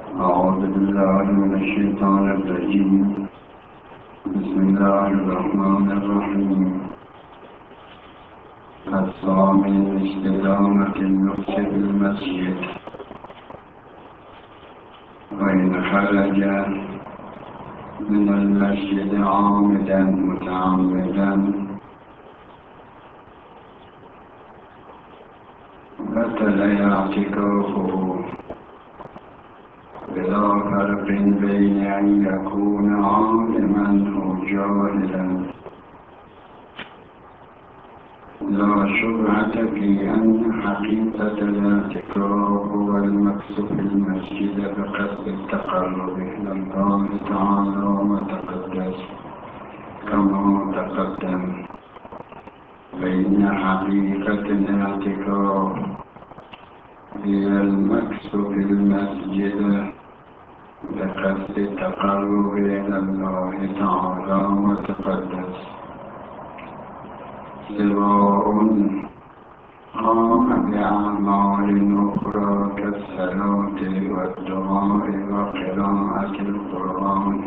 أعوذ بالله من الشيطان الرجيم. بسم الله الرحمن الرحيم. الثامن استدامة اللبس بالمسجد، وإن خرج من المسجد عامدا متعمدا بطل اعتكافه، بلا فرق بين أن يكون عالما أو جاهلا. لا شبهة في أن حقيقة الاعتكاف هو المكث في المسجد بقصد التقرب إلى الله تعالى وتقدس كما تقدم، فإن حقيقة الاعتكاف هي المكث في المسجد بقصد التقرب إلى الله تعالى وتقدس، سواء قام بأعمال أخرى كالصلاة والدعاء وقراءة القرآن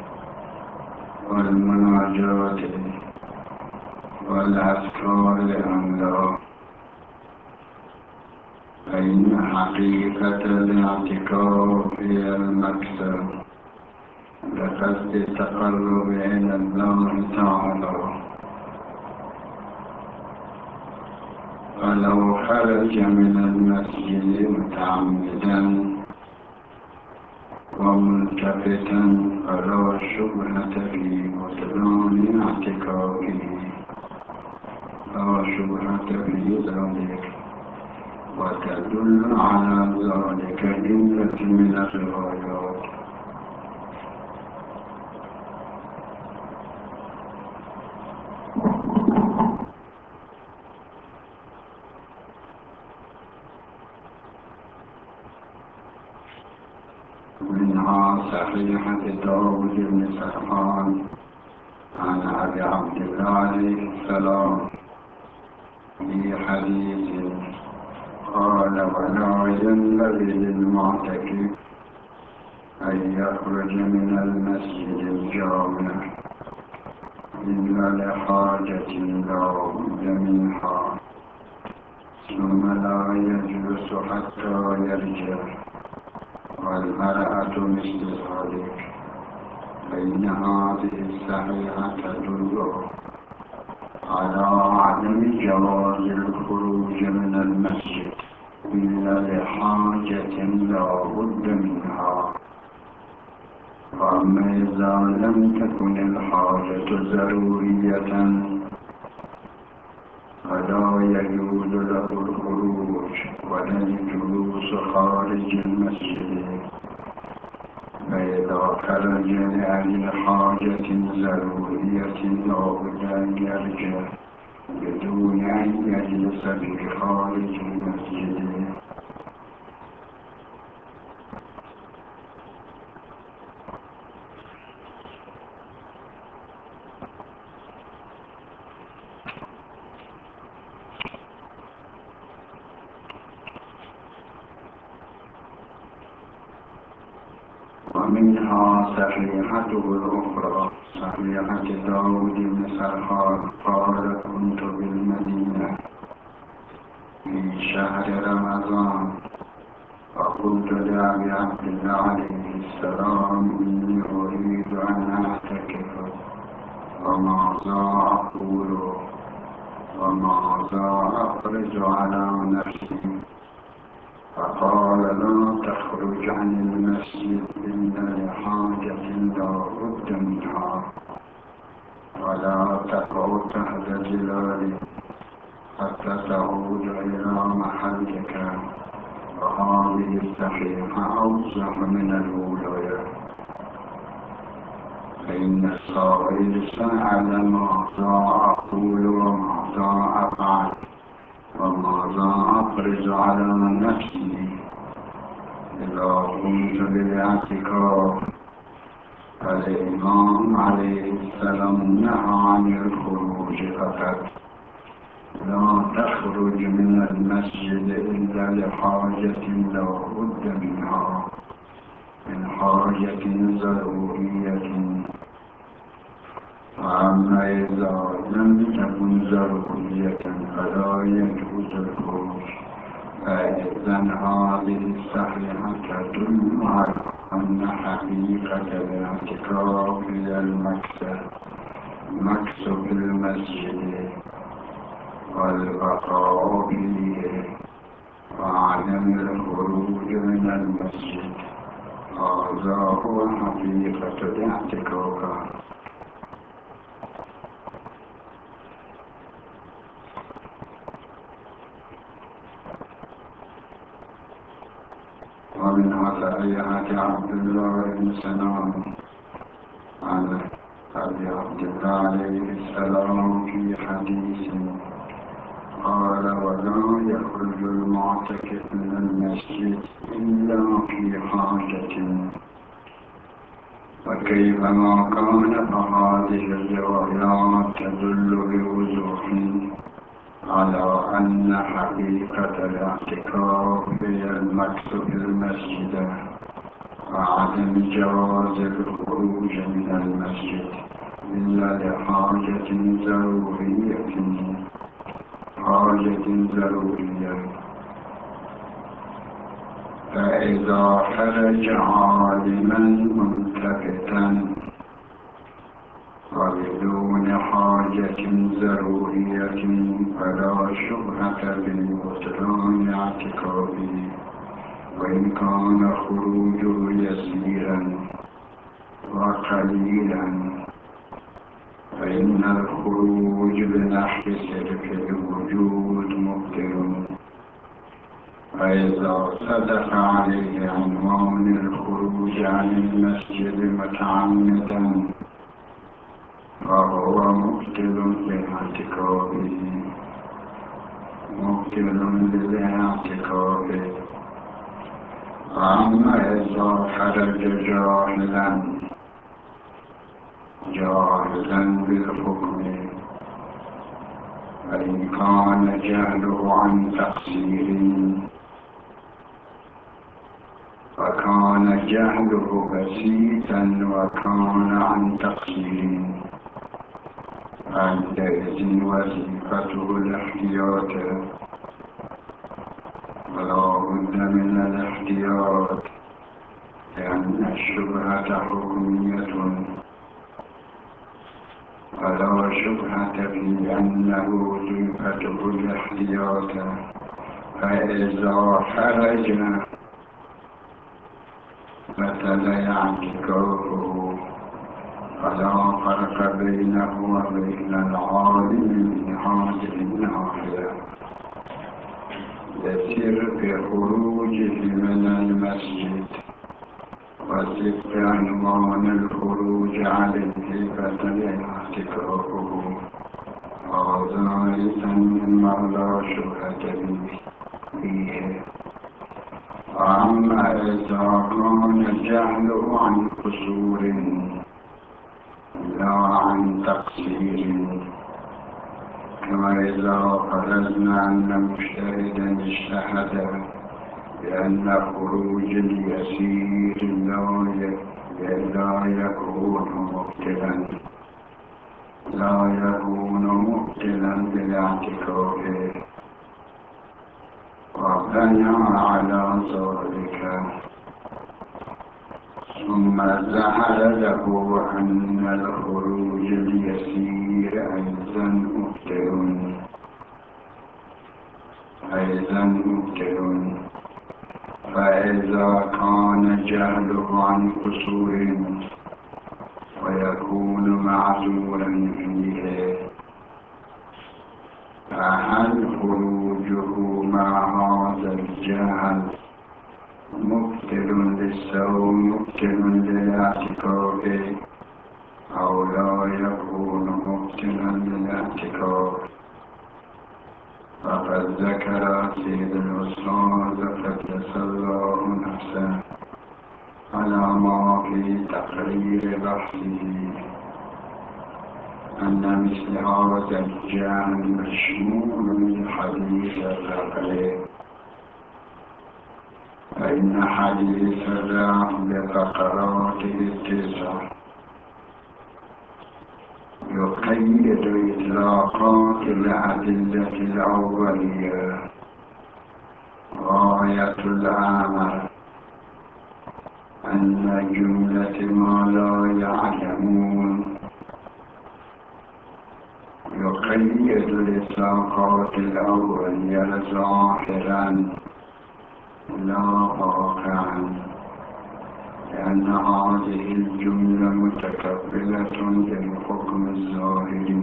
والمناجاة والأذكار أم لا. فإن حقيقة الاعتكاف هي المكث بقصد التقرب إلى الله تعالى. فلو خرج من المسجد متعمدا وملتفتا فلا شبهة في بطلان اعتكافه، لا شبهة في ذلك، وتدل على ذلك جملة من الروايات. منها صحيحة داود بن سرحان عن أبي عبد الله عليه السلام في حديث قال: ولا ينبغي للمعتكف أن يخرج من المسجد الجامع إلا لحاجة لا بد منها، ثم لا يجلس حتى يرجع، والمرأة مثل ذلك، فإن هذه الصحيحة تدل على عدم جواز الخروج من المسجد إلا لحاجة لا بد منها. وأما إذا لم تكن الحاجة ضرورية فلا يجوز له الخروج ولا الجلوس خارج المسجد. فإذا خرج لأجل حاجة ضرورية لا بد أن يرجع بدون أن يجلس في خارج المسجد. ومنها صحيحته الأخرى صحيحة داود بن سرحان قال: كنت بالمدينة في شهر رمضان فقلت لأبي عبد الله عليه السلام: إني أريد أن أعتكف، وماذا أقول وماذا أخرج على نفسي؟ فقال: لا تخرج عن المسجد إلا لحاجة لا بد منها، ولا تقعد تحت ظلالي حتى تعود إلى محلك. وهذه الصحيحة أوضح من الأولى، فإن السائل سأل: ماذا أقول وماذا أفعل وماذا أخرج على نفسي؟ إذا قمت بالاعتكاف فالإمام عليه السلام نهى عن الخروج فقط، لا تخرج من المسجد إلا لحاجة لا بد منها. حاجة ضرورية. وأما إذا لم تكن ضرورية فلا يجوز الخروج، فإذا هذه الصحيحة تدل على أن حقيقة الاعتكاف هي المكث في المسجد والبقاء فيه وعدم الخروج من المسجد. هذا هو حقيقة الاعتكاف. ومن صحيحة عبد الله بن سلام عن أبي عبد الله عليه السلام في حديث قال: ولا يخرج المعتكف من المسجد إلا في حاجة. وكيفما كان فهذه الروايات تدل بوضوح على أن حقيقة الاعتكاف هي المكث في المسجد وعدم جواز الخروج من المسجد إلا لحاجة ضرورية. فإذا خرج عالما ملتفتا وبدون حاجة ضرورية فلا شبهة ببطلان اعتكافه، وإن كان خروجه يسيرا وقليلا، فإن الخروج بنحو صرف الوجود مبطل. فإذا صدق عليه عنوان الخروج عن المسجد متعمدا فهو مبطل لاعتكافه. وأما إذا خرج جاهلا بالحكم، فإن كان جهله عن تقصير فكان جهله بسيطا وكان عن تقصير، عندئذ وظيفته الاحتياط، ولا بد من الاحتياط، لأن الشبهة حكمية، ولا شبهة في أنه وظيفته الاحتياط. فإذا خرج بطل اعتكافه، فلا فرق بينه وبين العالم من هذه الناحية لصرف خروجه من المسجد وصدق عنوان الخروج عليه بطل اعتكافه. هذا أيضا مما لا شبهة فيه. وأما إذا كان جهله عن قصور لا عن تقصير، كما إذا فرضنا أن مجتهدا اجتهد بأن خروج اليسير لا يكون مبطلا بالاعتكاف، وبنى على ذلك، ثم ظهر له أن الخروج اليسير أيضا مبطل. فإذا كان جهله عن قصور ويكون معذورا فيه، فهل خروجه مع هذا الجهل مبطل للصوم مبطل للاعتكاف أو لا يكون مبطلا للاعتكاف؟ فقد ذكر سيد الأستاذ قدس الله نفسه على ما في تقرير بحثه أن مثل هذا الجهل مشمول بحديث الرقيق، فإن حديث الرعد بفقراته التسع يقيد إطلاقات الأدلة الأولية غاية الأمر أن جملة ما لا يعلمون يقيد الإطلاقات الأولية ظاهرا لا واقعا، لأن هذه الجملة متكفلة بالحكم الظاهري،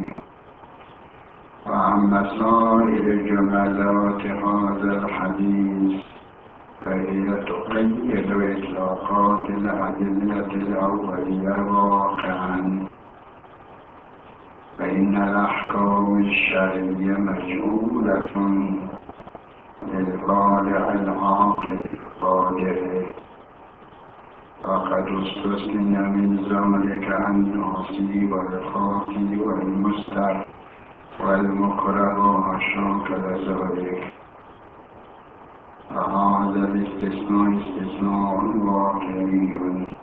وأما سائر جملات هذا الحديث فهي تقيد إطلاقات الأدلة الأولية واقعا، فإن الأحكام الشرعية مجهولة للبالغ العاقل القادر، فقد استثني من ذلك الناصي والخاطي والمستر والمكره وما شاكل ذلك، فهذا الاستثناء استثناء واقعي.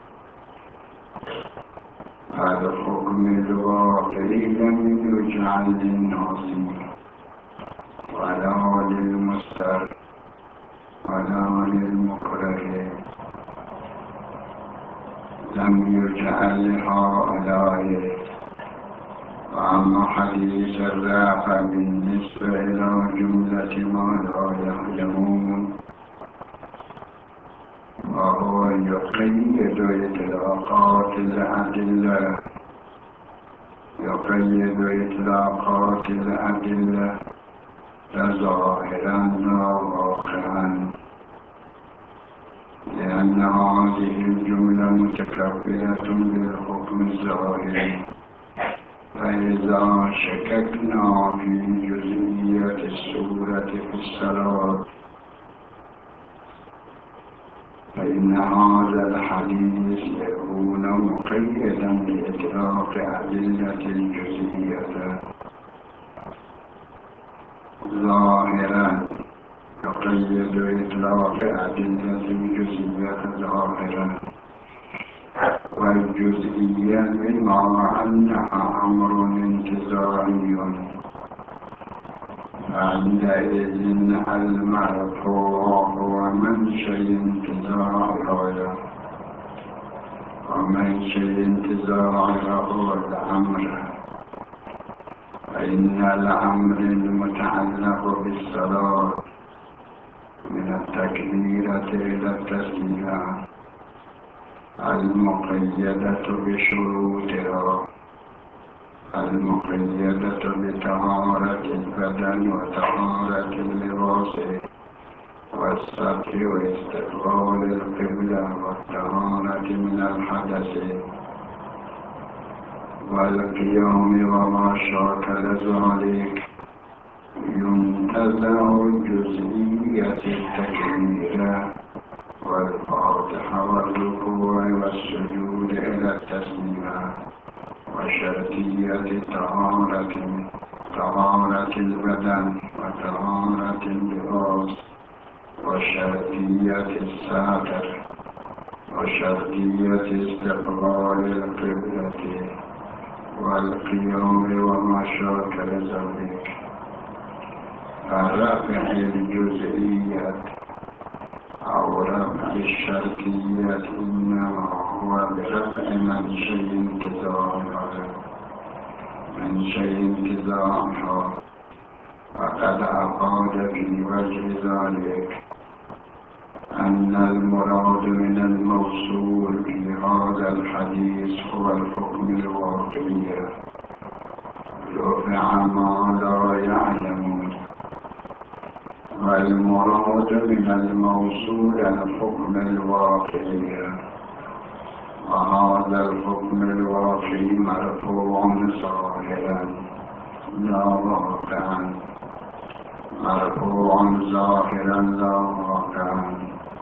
الحكم الواقعي لم يجعل للناصي ولا للمستر ولا للمكره، لم يجعل لهؤلاء. وأما حديث الرافع بالنسبة إلى جملة ما لا يعلمون وهو يقيد إطلاقات الأدلة ظاهرا لا واقعا، لأن هذه الجملة متكفلة بالحكم الظاهري، فإذا شككنا في جزئية السورة في الصلاة فإن هذا الحديث يكون مقيدا بإطلاق أدلة الجزئية ظاهرا، يقيد إطلاق أدلة الجزئية ظاهرا، والجزئية بما أنها أمر انتزاعي، عندئذ المرفوع هو منشأ انتزاعها، ومنشأ انتزاعها هو الأمر، فإن الأمر المتعلق بالصلاة من التكبيرة إلى التسليم المقيدة بشروطها، المقيدة بطهارة البدن وطهارة اللباس والستر واستقبال القبلة والطهارة من الحدث والقيام وما شاكل ذلك، ينتزع جزئية التكبير والفاتحة والركوع والسجود إلى التسليم، وشرطية طهارة البدن وطهارة اللباس، وشرطية الستر، وشرطية استقبال القبلة والقيام وما شاكل ذلك. فرفع الجزئية أو رفع الشرطية إنما هو برفع منشأ انتزاعها، وقد أفاد في وجه ذلك أن المراد من الموصول في هذا الحديث هو الحكم الواقعي، رفع ما لا يعلمون، والمراد من الموصول الحكم الواقعي، وهذا الحكم الواقعي مرفوع ظاهرا لا واقعا، مرفوع ظاهرا لا واقعا،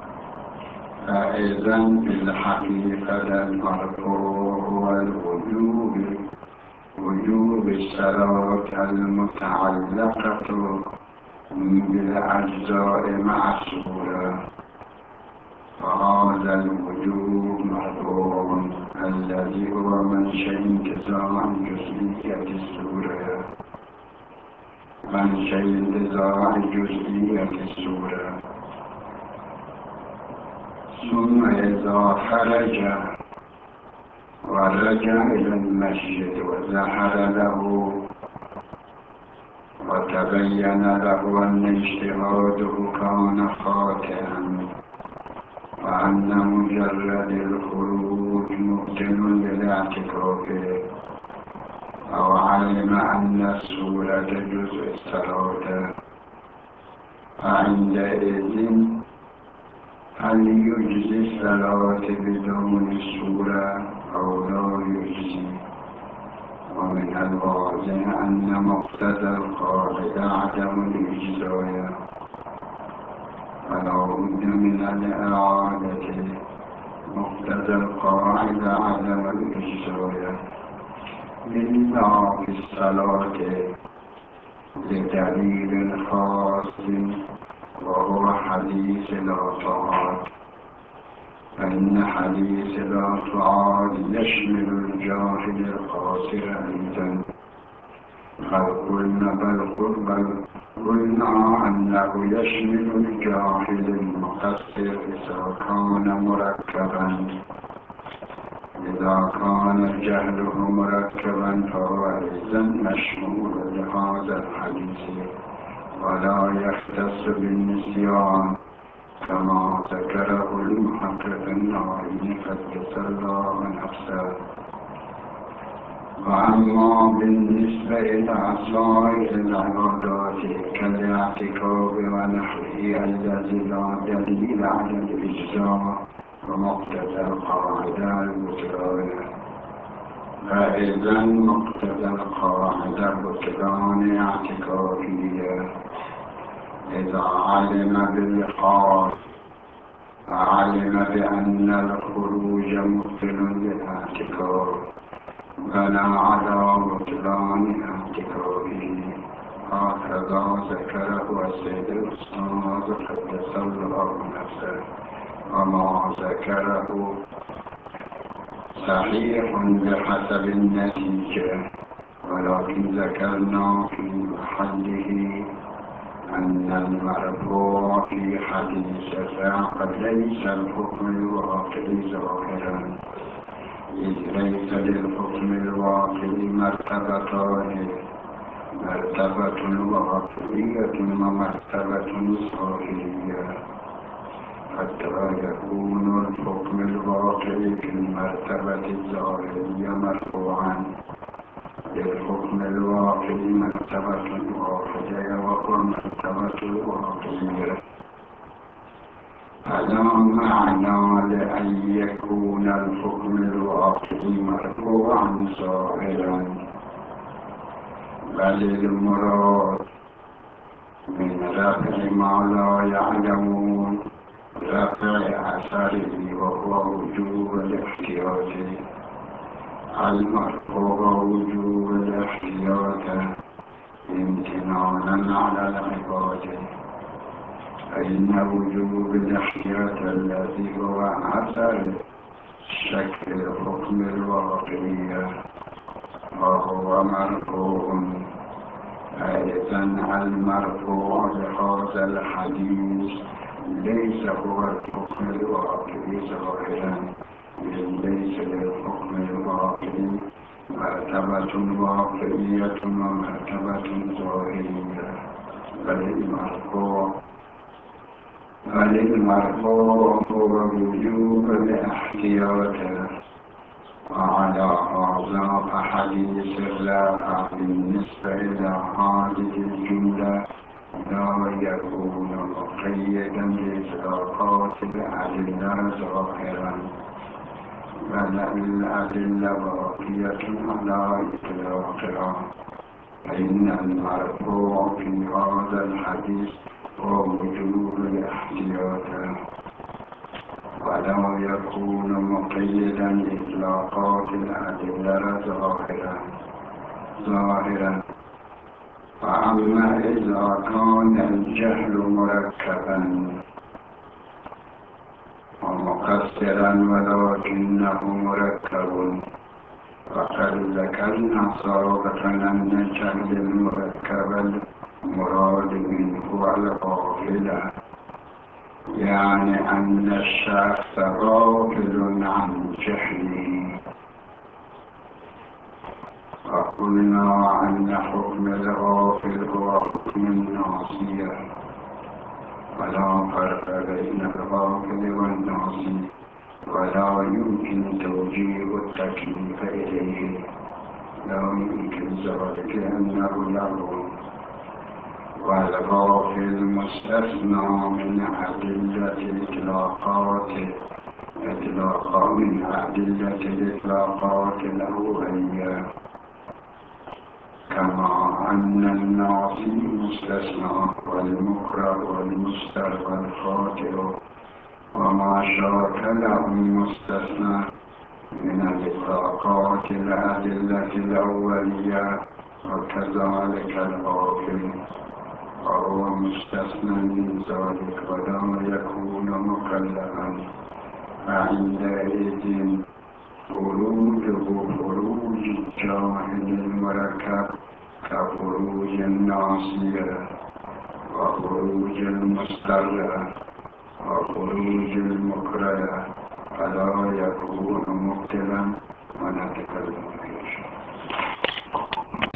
فإذا بالحقيقة المرفوع هو وجوب الصلاة المتعلقة بالأجزاء مع السورة، فهذا الوجوب مرفوع الذي هو منشأ انتزاع جزئية السورة، منشأ انتزاع جزئية السورة. ثم إذا خرج ورجع إلى المسجد وظهر له وتبين له أن اجتهاده كان خاطئا وأن مجرد الخروج مبطل للاعتكاف، أو علم أن السورة جزء الصلاة، فعندئذ هل يجزي الصلاة بدون السورة أو لا يجزي؟ ومن الواضح أن مقتضى القاعدة عدم الإجزاء، فلا بد من الإعادة. مقتضى القاعدة عدم الإجزاء إلا في الصلاة لدليل خاص وهو حديث لا تعاد، فإن حديث لا تعاد يشمل الجاهل القاصر أيضا. بل قلنا أنه يشمل الجاهل المقصر إذا كان مركبا. إذا كان جهله مركبا فهو أيضا مشمول لهذا الحديث ولا يختص بالنسيان كما ذكره المحقق النووي قدس الله نفسه. وأما بالنسبة إلى سائر العبادات كالاعتكاف ونحوه الذي لا دليل على الإجزاء ومقتضى القاعدة البطلان، فإذا مقتضى القاعدة بطلان اعتكافية إذا علم بالخاص فعلم بأن الخروج مبطل للاعتكاف بنى على بطلان اعتكافه. هكذا ذكره السيد الأستاذ قدس الله نفسه، وما ذكره صحيح بحسب النتيجة، ولكن ذكرنا في محله أن المرفوع في حديث الرفع ليس الحكم الواقعي ظاهرا، إذ ليس للحكم الواقعي مرتبتان، مرتبة واقعية ومرتبة ظاهرية، حتى يكون الحكم الواقعي في المرتبة الظاهرية مرفوعا. للحكم الواقعي مرتبة واحدة وهو مرتبة الواقعية، فلا معنى لأن يكون الحكم الواقعي مرفوعا ظاهرا، بل المراد من رفع ما لا يعلمون رفع أثره وهو وجوب الاحتياط. المرفوع وجوب الاحتياط امتنانا على العبادة، فإن وجوب الاحتياط الذي هو أثر شكل الحكم الواقعي وهو مرفوع. أيضا المرفوع بهذا الحديث ليس هو الحكم الواقعي ظاهرا، ليس للحكم الواقعي مرتبة واقعية ومرتبة ظاهرية، بل المرفوع هو وجوب الاحتياط. وعلى هذا فحديث الرافع بالنسبة إلى هذه الجملة لا يكون مقيدا بإطلاقات الأدلة ظاهرا، بل الأدلة باقية على إطلاقها، فإن المرفوع في هذا الحديث هو وجوب الاحتياط، ولا يكون مقيدا بإطلاقات الأدلة ظاهرا. فأما إذا كان الجهل مركبا، مقصرا ولكنه مركب. وقد ذكرنا سابقا أن الجهل المركب المراد منه الغافل، يعني أن الشخص غافل عن جهله. وقلنا أن حكم الغافل هو حكم الناصية، ولا فرق بين الغافل والناصي، ولا يمكن توجيه التكليف إليه، لا يمكن ذلك أنه لغو. والغافل مستثنى من أدلة الإطلاقات الأولية، كما أن الناصي مستثنى، والمكره والمستر والخاطئ وما شاكله مستثنى من الإطلاقات الأدلة الأولية، وكذلك الغافل وهو مستثنى من ذلك ولا يكون مكلفا، فعندئذ خروجه خروج الجاهل المركب كخروج الناصية وخروج المسترة وخروج المكره، فلا يكون مبتلا ونتكلم فيه.